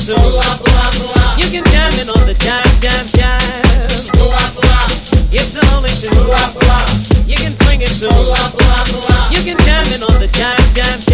too. You can jam it on the jive, jive, jive. It's only two. You can swing it too. You can jam it on the jive, jive, jive.